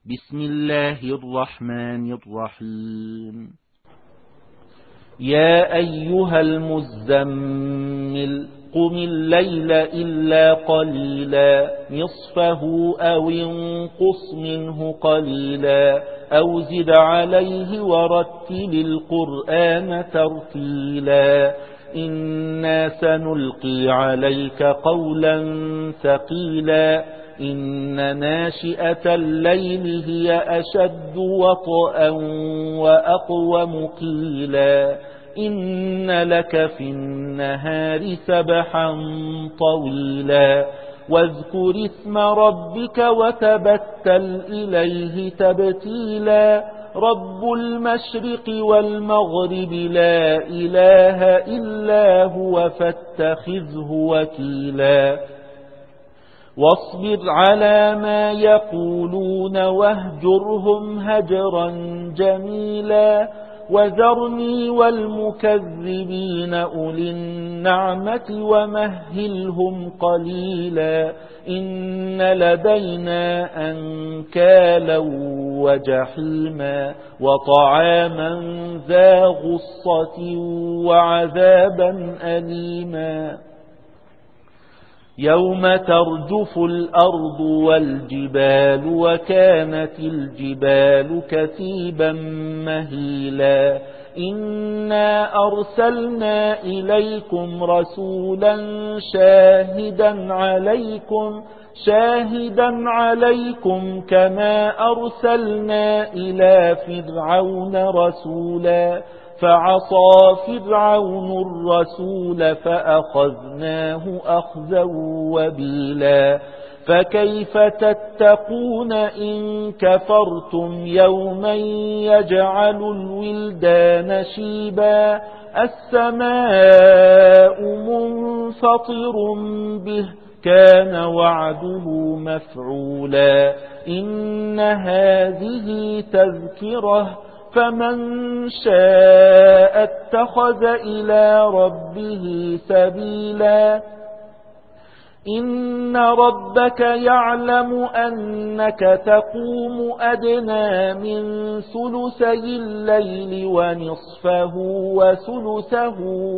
بسم الله الرحمن الرحيم. يا أيها المزمل قم الليل إلا قليلا نصفه أو انقص منه قليلا أو زد عليه ورتل القرآن ترتيلا إنا سنلقي عليك قولا ثقيلا إن ناشئة الليل هي أشد وطئا وأقوم قيلا إن لك في النهار سبحا طويلا واذكر اسم ربك وتبتل إليه تبتيلا رب المشرق والمغرب لا إله إلا هو فاتخذه وكيلا واصبر على ما يقولون واهجرهم هجرا جميلا وذرني والمكذبين أولي النعمة ومهلهم قليلا إن لدينا أنكالا وجحيما وطعاما ذا غصة وعذابا أليما يوم ترجف الأرض والجبال وكانت الجبال كثيبا مهيلا إنا أرسلنا إليكم رسولا شاهدا عليكم كما أرسلنا إلى فرعون رسولا فعصى فرعون الرسول فأخذناه أخذا وبيلا فكيف تتقون إن كفرتم يوما يجعل الولدان شيبا السماء منفطر به كان وعده مفعولا إن هذه تذكرة فمن شاء اتخذ إلى ربه سبيلا إن ربك يعلم أنك تقوم أدنى من ثلثي الليل ونصفه وثلثه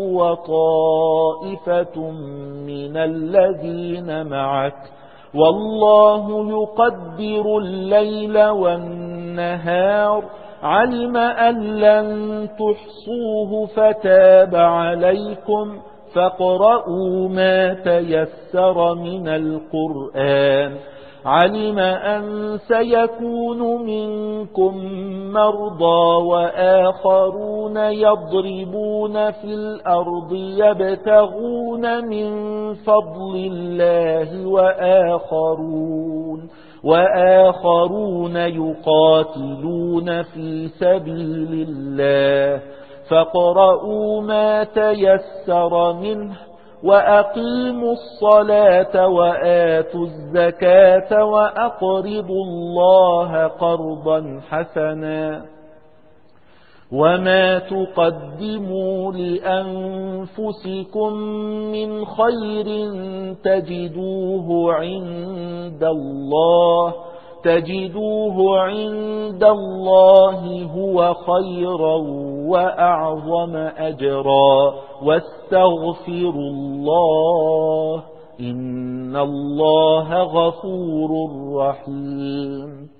وطائفة من الذين معك والله يقدر الليل والنهار علم أن لن تحصوه فتاب عليكم فاقرؤوا ما تيسر من القرآن علم أن سيكون منكم مرضى وآخرون يضربون في الأرض يبتغون من فضل الله وآخرون يقاتلون في سبيل الله فاقرؤوا ما تيسر منه وأقيموا الصلاة وآتوا الزكاة وأقرضوا الله قرضا حسنا وما تقدموا لأنفسكم من خير تجدوه عند الله هو خيرا وأعظم أجرا واستغفروا الله إن الله غفور رحيم